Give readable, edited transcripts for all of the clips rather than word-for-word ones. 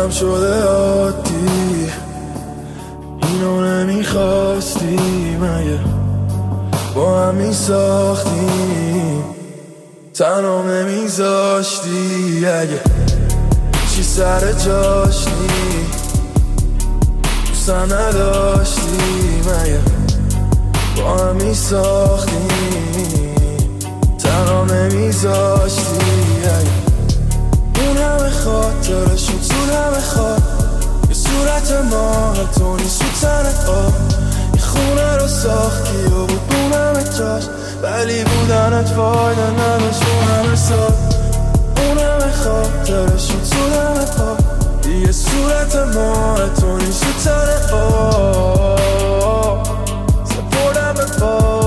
نبودم شده عادی، اینو نمیخواستی مگه با هم میساختیم، تنها نمیذاشتی اگه چی سر جاش نی، دوستم نداشتی مگه با هم میساختیم، تنها نمیذاشتی اگه اون همه خاطرشون تو همه خواب، یه صورت ماه تو نیست تو تنت آب، یه خونه رو ساختی و بود اون همه جاش، ولی بودنت فایده نداشت اون همه سال، اون همه خاطرشون تو همه پا، یه صورت ماه تو نیست تو تنت آب، سپردم به پا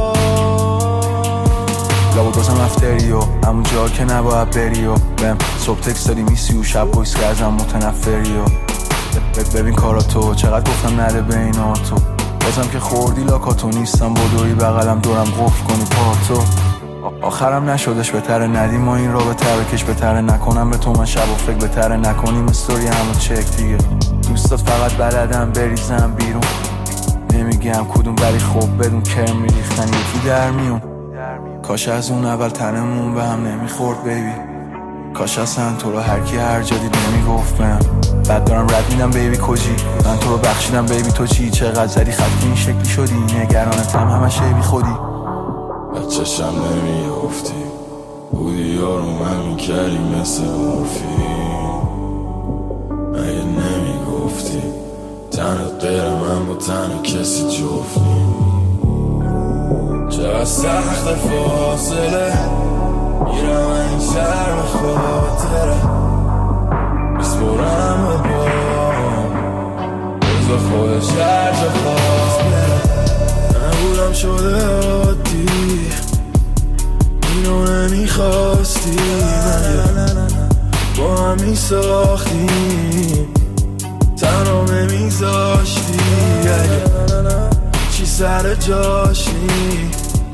لابد بازم افتری و همون جا که نباید بری و بهم صبح تکست دادی میسی و شب بایست که ازم متنفری و ببین کاراتو چقدر گفتم نده بینا تو، بازم که خوردی لاکاتو نیستم بدوی بغلم دورم قفل کنی پاتو، آخرم نشدش بهتره ندیم ما این رابطه بکش بهتره نکنم به تو من شب و فکر بهتره نکنیم استوری همو چک دیگه، دوستات فقط بلدم بریزم بیرون نمیگم کدوم ولی خب بدون کرم میریختن یکی در میون، کاش از اون اول تنمون به هم نمیخورد بیبی، کاش اصلا تو رو هرکی هر جا دید نمیگفت بهم، بعد دارم رد میدم بیبی کجی، من تو رو بخشیدم بیبی تو چی، چقدر زدی خط این شکلی شدی، نگرانتم همش بی خودی، بچه‌شم نمیگفتی بودی یارو من میکردی مثل مورفین، مگه نمیگفتی تنت غیر من با تن کسی جفتیم، چقدر سخت فاصله میرم این شهر به خاطره، میسپرم به بام بزا خودش هر جا خواست بره، نبودم شده عادی، اینو نمیخواستی مگه با هم میساختیم، تنها نمیذاشتی اگه چی سر جاش نی،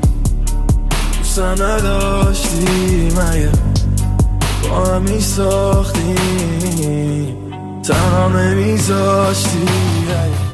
دوستم نداشتی مگه با هم میساختیم، تنها نمیذاشتی